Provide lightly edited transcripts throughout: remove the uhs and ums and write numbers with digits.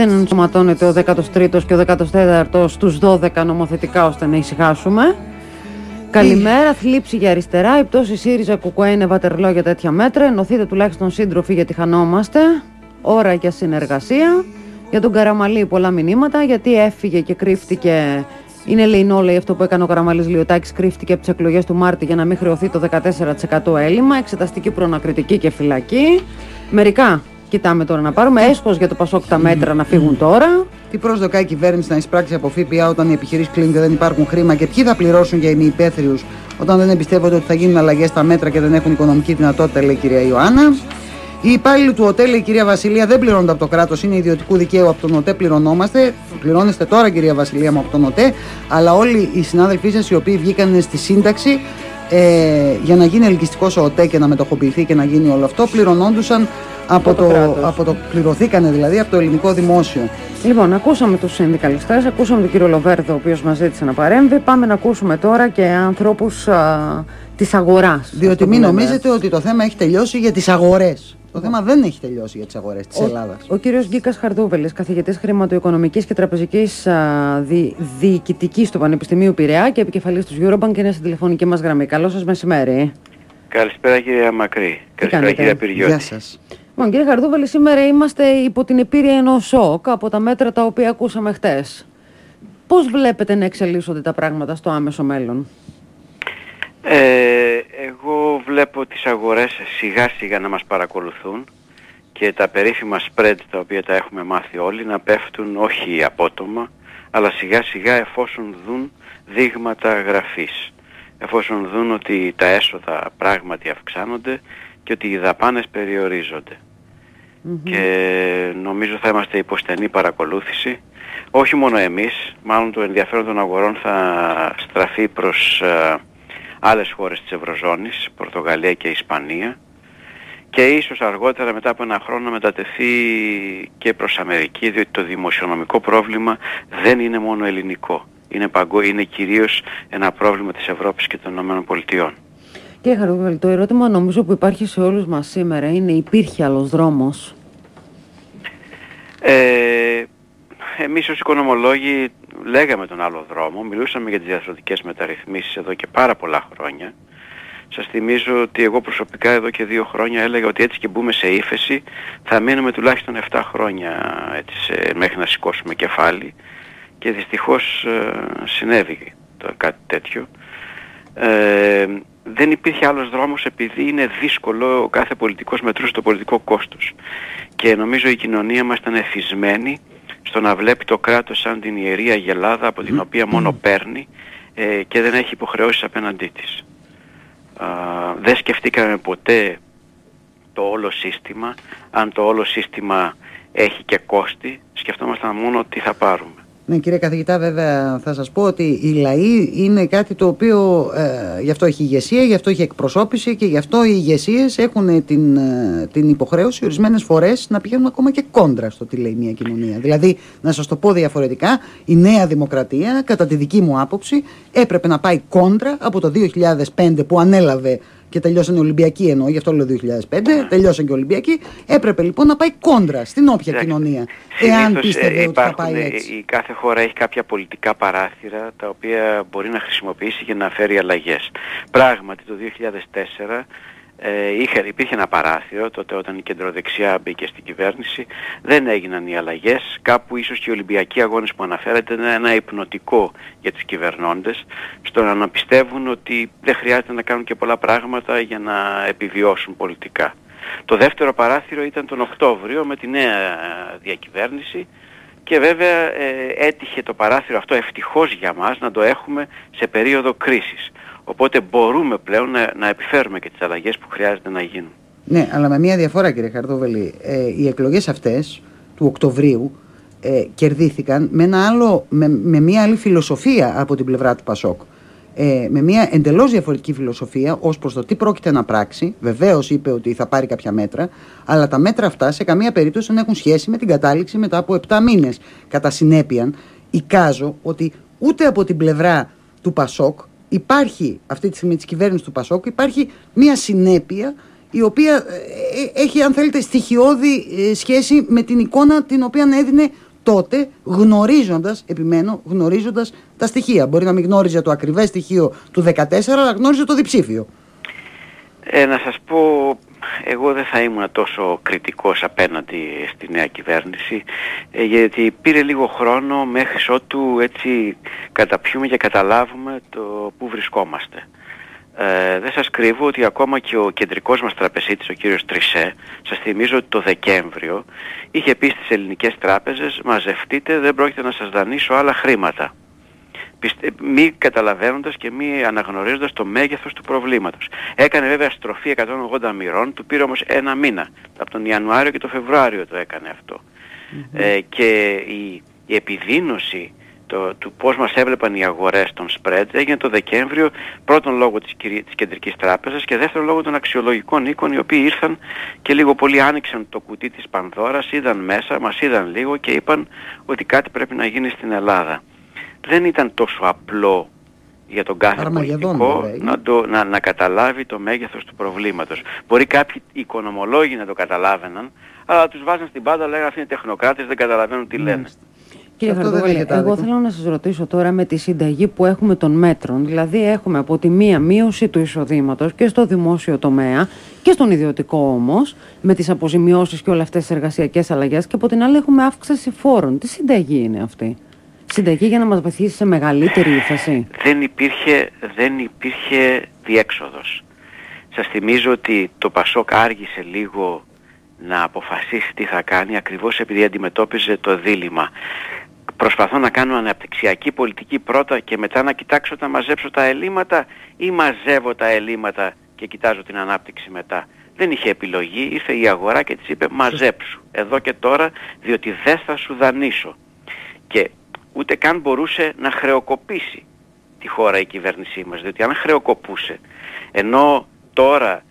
Δεν ενσωματώνεται ο 13ος και ο 14ος στους 12 νομοθετικά ώστε να ησυχάσουμε. Καλημέρα, θλίψη για αριστερά. Η πτώση ΣΥΡΙΖΑ ΚΚΕ είναι βατερλό για τέτοια μέτρα. Ενωθείτε τουλάχιστον σύντροφοι γιατί χανόμαστε. Ώρα για συνεργασία. Για τον Καραμαλή πολλά μηνύματα γιατί έφυγε και κρύφτηκε. Είναι λέει αυτό που έκανε ο Καραμαλής Λιωτάκης, κρύφτηκε από τις εκλογές του Μάρτη για να μην χρεωθεί το 14% έλλειμμα. Εξεταστική προανακριτική και φυλακή. Μερικά κοιτάμε τώρα να πάρουμε. Έσχος για το Πασόκ τα μέτρα να φύγουν τώρα. Τι προσδοκάει η κυβέρνηση να εισπράξει από ΦΠΑ όταν οι επιχειρήσεις κλείνουν και δεν υπάρχουν χρήμα, και ποιοι θα πληρώσουν για ημιυπαίθριους όταν δεν εμπιστεύονται ότι θα γίνουν αλλαγές στα μέτρα και δεν έχουν οικονομική δυνατότητα, λέει η κυρία Ιωάννα. Οι υπάλληλοι του ΟΤΕ, λέει η κυρία Βασιλεία, δεν πληρώνονται από το κράτος, είναι ιδιωτικού δικαίου, από τον ΟΤΕ πληρωνόμαστε. Πληρώνεστε τώρα, κυρία Βασιλεία μου, από τον ΟΤΕ, αλλά όλοι οι συνάδελφοί σας οι οποίοι βγήκαν στη σύνταξη για να γίνει ελκυστικός ο ΟΤΕ και να μετοχοποιηθεί και να γίνει όλο αυτό, πληρωνόντουσαν πληρωθήκανε δηλαδή από το ελληνικό δημόσιο. Λοιπόν, ακούσαμε τους συνδικαλιστές, ακούσαμε τον κύριο Λοβέρδο, ο οποίος μας ζήτησε να παρέμβει. Πάμε να ακούσουμε τώρα και ανθρώπους της αγοράς. Διότι μην νομίζετε ότι το θέμα έχει τελειώσει για τις αγορές. Το θέμα δεν έχει τελειώσει για τις αγορές της Ελλάδας. Ο κύριος Γκίκας Χαρδούβελης, καθηγητής χρηματοοικονομικής και τραπεζικής διοικητικής του Πανεπιστημίου Πειραιά και επικεφαλής του Eurobank, είναι στην τηλεφωνική μας γραμμή. Καλό σας μεσημέρι. Καλησπέρα κυρία Μακρύ. Καλησπέρα κυρία Πυριώτη. Γεια σας. Λοιπόν, κύριε Χαρδούβελη, σήμερα είμαστε υπό την επίρρεια ενός σοκ από τα μέτρα τα οποία ακούσαμε χτες. Πώς βλέπετε να εξελίσσονται τα πράγματα στο άμεσο μέλλον? Εγώ βλέπω τις αγορές σιγά σιγά να μας παρακολουθούν και τα περίφημα spread τα οποία τα έχουμε μάθει όλοι να πέφτουν όχι απότομα, αλλά σιγά σιγά εφόσον δουν δείγματα γραφής. Εφόσον δουν ότι τα έσοδα πράγματι αυξάνονται και ότι οι δαπάνες περιορίζονται. Και νομίζω θα είμαστε υπό στενή παρακολούθηση. Όχι μόνο εμείς, μάλλον το ενδιαφέρον των αγορών θα στραφεί προς άλλες χώρες της Ευρωζώνης, Πορτογαλία και Ισπανία, και ίσως αργότερα μετά από ένα χρόνο να μετατεθεί και προς Αμερική, διότι το δημοσιονομικό πρόβλημα δεν είναι μόνο ελληνικό. Είναι κυρίως ένα πρόβλημα της Ευρώπης και των ΗΠΑ. Κύριε Χαρδούβελη, το ερώτημα νομίζω που υπάρχει σε όλους μας σήμερα είναι: υπήρχε άλλος δρόμος? Εμείς ως οικονομολόγοι λέγαμε τον άλλο δρόμο, μιλούσαμε για τις διαρθρωτικές μεταρρυθμίσεις εδώ και πάρα πολλά χρόνια. Σας θυμίζω ότι εγώ προσωπικά εδώ και 2 χρόνια έλεγα ότι έτσι και μπούμε σε ύφεση θα μείνουμε τουλάχιστον 7 χρόνια έτσι, μέχρι να σηκώσουμε κεφάλι, και δυστυχώς συνέβη κάτι τέτοιο. Δεν υπήρχε άλλος δρόμος επειδή είναι δύσκολο, ο κάθε πολιτικός μετρούσε το πολιτικό κόστος, και νομίζω η κοινωνία μας ήταν εθισμένη στο να βλέπει το κράτος σαν την ιερή αγελάδα από την οποία μόνο παίρνει και δεν έχει υποχρεώσεις απέναντί της. Δεν σκεφτήκαμε ποτέ το όλο σύστημα. Αν το όλο σύστημα έχει και κόστη, σκεφτόμασταν μόνο τι θα πάρουμε. Ναι, κύριε καθηγητά, βέβαια θα σας πω ότι οι λαοί είναι κάτι το οποίο γι' αυτό έχει ηγεσία, γι' αυτό έχει εκπροσώπηση, και γι' αυτό οι ηγεσίες έχουν την υποχρέωση ορισμένες φορές να πηγαίνουν ακόμα και κόντρα στο τι λέει μια κοινωνία. Δηλαδή, να σας το πω διαφορετικά, η Νέα Δημοκρατία, κατά τη δική μου άποψη, έπρεπε να πάει κόντρα από το 2005 που ανέλαβε και τελειώσαν οι Ολυμπιακοί, εννοώ, γι' αυτό λέω 2005, τελειώσαν και οι Ολυμπιακοί. Έπρεπε λοιπόν να πάει κόντρα στην όποια κοινωνία. Εάν πίστευε ότι θα πάει έτσι. Η κάθε χώρα έχει κάποια πολιτικά παράθυρα τα οποία μπορεί να χρησιμοποιήσει για να φέρει αλλαγές. Πράγματι το 2004 υπήρχε ένα παράθυρο, τότε όταν η κεντροδεξιά μπήκε στην κυβέρνηση, δεν έγιναν οι αλλαγές. Κάπου ίσως και οι Ολυμπιακοί αγώνες που αναφέρεται είναι ένα υπνοτικό για τους κυβερνώντες, στο να πιστεύουν ότι δεν χρειάζεται να κάνουν και πολλά πράγματα για να επιβιώσουν πολιτικά. Το δεύτερο παράθυρο ήταν τον Οκτώβριο με τη νέα διακυβέρνηση, και βέβαια έτυχε το παράθυρο αυτό, ευτυχώς για μας, να το έχουμε σε περίοδο κρίσης. Οπότε μπορούμε πλέον να επιφέρουμε και τις αλλαγές που χρειάζεται να γίνουν. Ναι, αλλά με μια διαφορά, κύριε Χαρδούβελη. Οι εκλογές αυτές του Οκτωβρίου κερδίθηκαν με μια άλλη φιλοσοφία από την πλευρά του Πασόκ. Με μια εντελώς διαφορετική φιλοσοφία ως προς το τι πρόκειται να πράξει. Βεβαίως είπε ότι θα πάρει κάποια μέτρα, αλλά τα μέτρα αυτά σε καμία περίπτωση δεν έχουν σχέση με την κατάληξη μετά από 7 μήνες. Κατά συνέπεια, εικάζω ότι ούτε από την πλευρά του Πασόκ υπάρχει, αυτή τη στιγμή της κυβέρνησης του Πασόκ, υπάρχει μια συνέπεια η οποία έχει, αν θέλετε, στοιχειώδη σχέση με την εικόνα την οποία έδινε τότε γνωρίζοντας, επιμένω, γνωρίζοντας τα στοιχεία. Μπορεί να μην γνώριζε το ακριβές στοιχείο του 14, αλλά γνώριζε το διψήφιο. Να σας πω, εγώ δεν θα ήμουν τόσο κριτικός απέναντι στη νέα κυβέρνηση, γιατί πήρε λίγο χρόνο μέχρι ότου έτσι καταπιούμε και καταλάβουμε το πού βρισκόμαστε. Δεν σας κρύβω ότι ακόμα και ο κεντρικός μας τραπεζίτης, ο κύριος Τρισέ, σας θυμίζω ότι το Δεκέμβριο είχε πει στις ελληνικές τράπεζες, μαζευτείτε, δεν πρόκειται να σας δανείσω άλλα χρήματα. Μη καταλαβαίνοντας και μη αναγνωρίζοντας το μέγεθος του προβλήματος. Έκανε βέβαια στροφή 180 μοιρών, του πήρε όμως ένα μήνα. Από τον Ιανουάριο και τον Φεβρουάριο το έκανε αυτό. Και η επιδείνωση του πώς μας έβλεπαν οι αγορές των spreads έγινε το Δεκέμβριο, πρώτον λόγω της Κεντρικής Τράπεζας και δεύτερον λόγω των αξιολογικών οίκων, οι οποίοι ήρθαν και λίγο πολύ άνοιξαν το κουτί της Πανδώρας, είδαν μέσα, μας είδαν λίγο και είπαν ότι κάτι πρέπει να γίνει στην Ελλάδα. Δεν ήταν τόσο απλό για τον κάθε πολιτικό να καταλάβει το μέγεθος του προβλήματος. Μπορεί κάποιοι οικονομολόγοι να το καταλάβαιναν, αλλά τους βάζαν στην πάντα, λέγανε αυτοί είναι τεχνοκράτες, δεν καταλαβαίνουν τι λένε. Κύριε Χαρδούβαλη, εγώ θέλω να σας ρωτήσω τώρα με τη συνταγή που έχουμε των μέτρων. Δηλαδή έχουμε από τη μία μείωση του εισοδήματος και στο δημόσιο τομέα και στον ιδιωτικό όμως, με τις αποζημιώσεις και όλες αυτές τις εργασιακές αλλαγές, και από την άλλη έχουμε αύξηση φόρων. Τι συνταγή είναι αυτή? Συνταγή για να μας βοηθήσει σε μεγαλύτερη ύφεση? Δεν υπήρχε διέξοδος. Σας θυμίζω ότι το Πασόκ άργησε λίγο να αποφασίσει τι θα κάνει, ακριβώς επειδή αντιμετώπιζε το δίλημμα. Προσπαθώ να κάνω αναπτυξιακή πολιτική πρώτα και μετά να κοιτάξω να μαζέψω τα ελλείμματα, ή μαζεύω τα ελλείμματα και κοιτάζω την ανάπτυξη μετά. Δεν είχε επιλογή, ήρθε η αγορά και της είπε μαζέψου εδώ και τώρα, διότι δεν θα σου δανείσω. Και ούτε καν μπορούσε να χρεοκοπήσει τη χώρα η κυβέρνησή μας, διότι αν χρεοκοπούσε, ενώ τώρα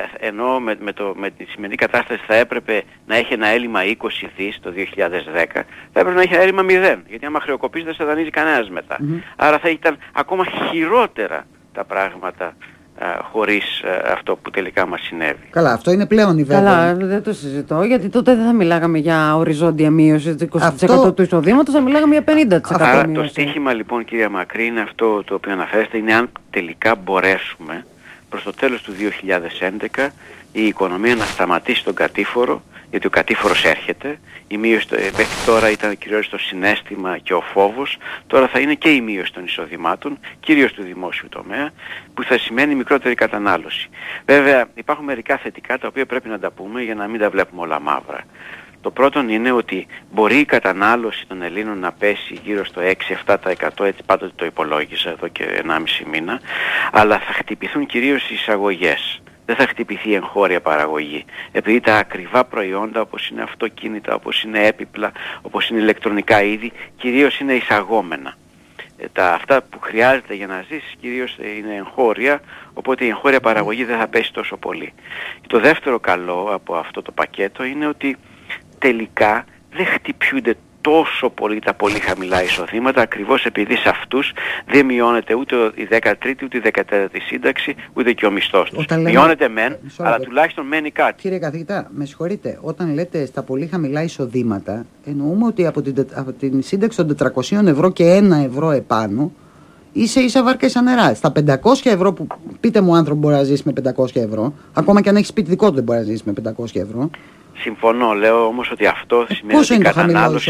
με τη σημερινή κατάσταση θα έπρεπε να έχει ένα έλλειμμα 20 δις το 2010, θα έπρεπε να έχει ένα έλλειμμα 0, γιατί άμα χρεοκοπήσει δεν σε δανείζει κανένας μετά. Άρα θα ήταν ακόμα χειρότερα τα πράγματα χωρίς αυτό που τελικά μας συνέβη. Καλά, αυτό είναι πλέον η βέβαια. Καλά, δεν το συζητώ, γιατί τότε δεν θα μιλάγαμε για οριζόντια μείωση 20% του εισοδήματος, θα μιλάγαμε για 50%. Άρα το στίχημα λοιπόν, κυρία Μακρύ, είναι αυτό το οποίο αναφέρεστε, είναι αν τελικά μπορέσουμε προς το τέλος του 2011 η οικονομία να σταματήσει τον κατήφορο, γιατί ο κατήφορος έρχεται. Η μείωση μέχρι τώρα ήταν κυρίως το συναίσθημα και ο φόβος, τώρα θα είναι και η μείωση των εισοδημάτων, κυρίως του δημόσιου τομέα, που θα σημαίνει μικρότερη κατανάλωση. Βέβαια υπάρχουν μερικά θετικά τα οποία πρέπει να τα πούμε για να μην τα βλέπουμε όλα μαύρα. Το πρώτο είναι ότι μπορεί η κατανάλωση των Ελλήνων να πέσει γύρω στο 6-7%, έτσι πάντοτε το υπολόγιζα εδώ και 1,5 μήνα, αλλά θα χτυπηθούν κυρίως οι εισαγωγές. Δεν θα χτυπηθεί η εγχώρια παραγωγή. Επειδή τα ακριβά προϊόντα, όπως είναι αυτοκίνητα, όπως είναι έπιπλα, όπως είναι ηλεκτρονικά είδη, κυρίως είναι εισαγόμενα. Αυτά που χρειάζεται για να ζήσεις κυρίως είναι εγχώρια, οπότε η εγχώρια παραγωγή δεν θα πέσει τόσο πολύ. Και το δεύτερο καλό από αυτό το πακέτο είναι ότι τελικά δεν χτυπιούνται τόσο πολύ τα πολύ χαμηλά εισοδήματα, ακριβώς επειδή σε αυτούς δεν μειώνεται ούτε η 13η ούτε η 14η σύνταξη, ούτε και ο μισθός τους. Μειώνεται μεν, αλλά τουλάχιστον μένει κάτι. Κύριε καθηγητά, με συγχωρείτε, όταν λέτε στα πολύ χαμηλά εισοδήματα, εννοούμε ότι από την σύνταξη των 400 ευρώ και 1 ευρώ επάνω, είσαι ίσα βάρκα ίσα νερά. Στα 500 ευρώ που πείτε μου, άνθρωπο μπορεί να ζήσει με 500 ευρώ, ακόμα και αν έχει split δικό του δεν μπορεί να ζήσει με 500 ευρώ. Συμφωνώ, λέω όμως ότι αυτό σημαίνει ότι η κατανάλωση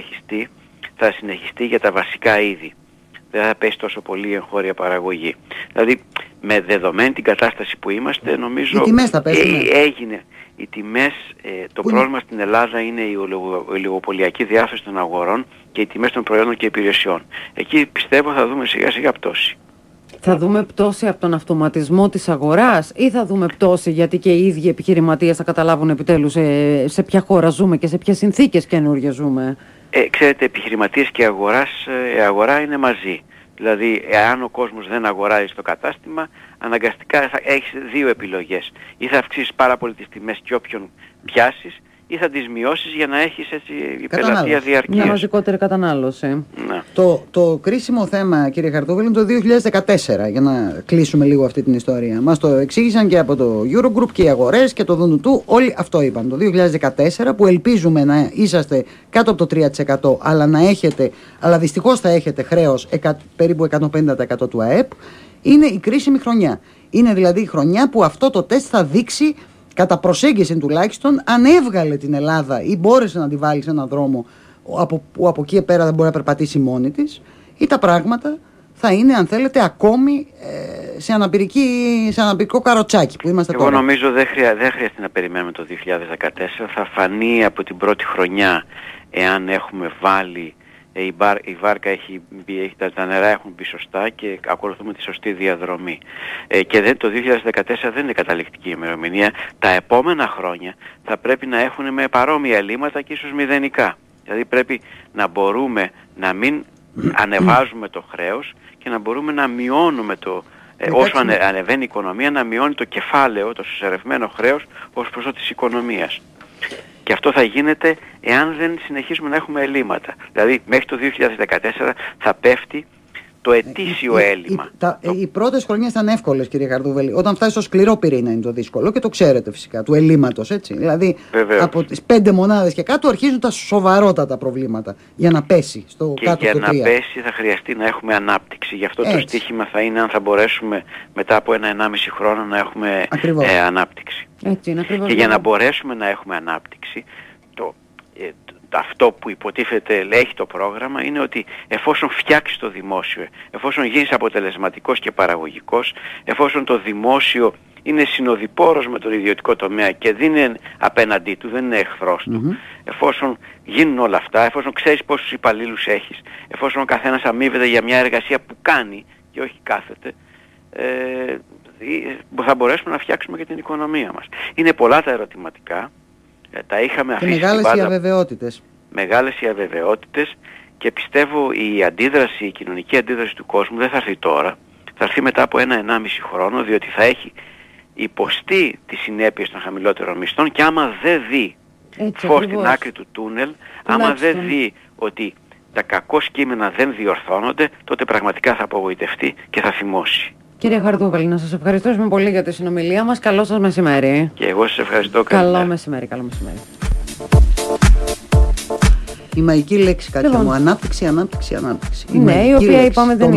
θα συνεχιστεί για τα βασικά είδη. Δεν θα πέσει τόσο πολύ η εγχώρια παραγωγή. Δηλαδή, με δεδομένη την κατάσταση που είμαστε, νομίζω οι τιμές θα πέσουν. Έγινε. Οι τιμές, το πρόβλημα στην Ελλάδα είναι η ολιγοπωλιακή διάθεση των αγορών και οι τιμές των προϊόντων και υπηρεσιών. Εκεί πιστεύω θα δούμε σιγά σιγά πτώση. Θα δούμε πτώση από τον αυτοματισμό της αγοράς ή θα δούμε πτώση γιατί και οι ίδιοι επιχειρηματίες θα καταλάβουν επιτέλους σε ποια χώρα ζούμε και σε ποιες συνθήκες καινούργιες ζούμε? Ξέρετε, επιχειρηματίες και η αγορά είναι μαζί. Δηλαδή, εάν ο κόσμος δεν αγοράζει στο κατάστημα, αναγκαστικά θα έχεις δύο επιλογές. Ή θα αυξήσεις πάρα πολύ τις τιμές και όποιον πιάσεις, ή θα τις μειώσεις για να έχεις έτσι η πελατεία διαρκείας. Μια μαζικότερη κατανάλωση. Ναι. Το κρίσιμο θέμα, κύριε Χαρτόβελη, είναι το 2014, για να κλείσουμε λίγο αυτή την ιστορία. Μας το εξήγησαν και από το Eurogroup και οι αγορές και το ΔΝΤ, όλοι αυτό είπαν. Το 2014 που ελπίζουμε να είσαστε κάτω από το 3%, αλλά δυστυχώς θα έχετε χρέος περίπου 150% του ΑΕΠ, είναι η κρίσιμη χρονιά. Είναι δηλαδή η χρονιά που αυτό το τεστ θα δείξει, κατά προσέγγιση τουλάχιστον, αν έβγαλε την Ελλάδα ή μπόρεσε να τη βάλει σε έναν δρόμο που από εκεί πέρα δεν μπορεί να περπατήσει μόνη της, ή τα πράγματα θα είναι, αν θέλετε, ακόμη σε αναπηρικό καροτσάκι που είμαστε τώρα. Εγώ νομίζω δεν χρειάζεται να περιμένουμε το 2014, θα φανεί από την πρώτη χρονιά εάν έχουμε βάλει, η βάρκα έχει μπει, τα νερά έχουν μπει σωστά και ακολουθούμε τη σωστή διαδρομή. Και το 2014 δεν είναι καταληκτική ημερομηνία. Τα επόμενα χρόνια θα πρέπει να έχουν με παρόμοια ελλείμματα και ίσως μηδενικά. Δηλαδή πρέπει να μπορούμε να μην ανεβάζουμε το χρέος και να μπορούμε να μειώνουμε όσο ανεβαίνει η οικονομία, να μειώνει το κεφάλαιο, το συσσωρευμένο χρέος ως ποσό της οικονομίας. Και αυτό θα γίνεται εάν δεν συνεχίσουμε να έχουμε ελλείμματα. Δηλαδή μέχρι το 2014 θα πέφτει το ετήσιο έλλειμμα. Οι πρώτες χρονιές ήταν εύκολες, κύριε Χαρδούβελη. Όταν φτάσει στο σκληρό πυρήνα είναι το δύσκολο και το ξέρετε φυσικά, του ελλείμματος, έτσι. Δηλαδή από τις 5 μονάδες και κάτω αρχίζουν τα σοβαρότατα προβλήματα για να πέσει στο και κάτω για το 3. να πέσει θα χρειαστεί να έχουμε ανάπτυξη. Γι' αυτό το στοίχημα θα είναι αν θα μπορέσουμε μετά από 1-1,5 χρόνο να έχουμε ανάπτυξη. Έτσι είναι, και για να μπορέσουμε να έχουμε ανάπτυξη, αυτό που υποτίθεται έχει το πρόγραμμα είναι ότι εφόσον φτιάξεις το δημόσιο, εφόσον γίνεις αποτελεσματικός και παραγωγικός, εφόσον το δημόσιο είναι συνοδοιπόρος με τον ιδιωτικό τομέα και δεν είναι απέναντί του, δεν είναι εχθρός του, εφόσον γίνουν όλα αυτά, εφόσον ξέρεις πόσους υπαλλήλους έχεις, εφόσον ο καθένας αμείβεται για μια εργασία που κάνει και όχι κάθεται, θα μπορέσουμε να φτιάξουμε και την οικονομία μας. Είναι πολλά τα ερωτηματικά. Τα είχαμε αφήσει και μεγάλες οι αβεβαιότητες. Μεγάλες οι αβεβαιότητες και πιστεύω η κοινωνική αντίδραση του κόσμου δεν θα έρθει τώρα. Θα έρθει μετά από 1-1,5 χρόνο, διότι θα έχει υποστεί τις συνέπειες των χαμηλότερων μισθών και άμα δεν δει φως στην άκρη του τούνελ, άμα δεν δει ότι τα κακό κείμενα δεν διορθώνονται, τότε πραγματικά θα απογοητευτεί και θα θυμώσει. Κύριε Χαρδούβελη, να σας ευχαριστούμε πολύ για τη συνομιλία μας. Καλό σας μεσημέρι. Και εγώ σας ευχαριστώ. Καλό μεσημέρι, καλό μεσημέρι. Η μαγική λέξη, Κάτια μου, ανάπτυξη. Ναι, η οποία είπαμε δεν είναι.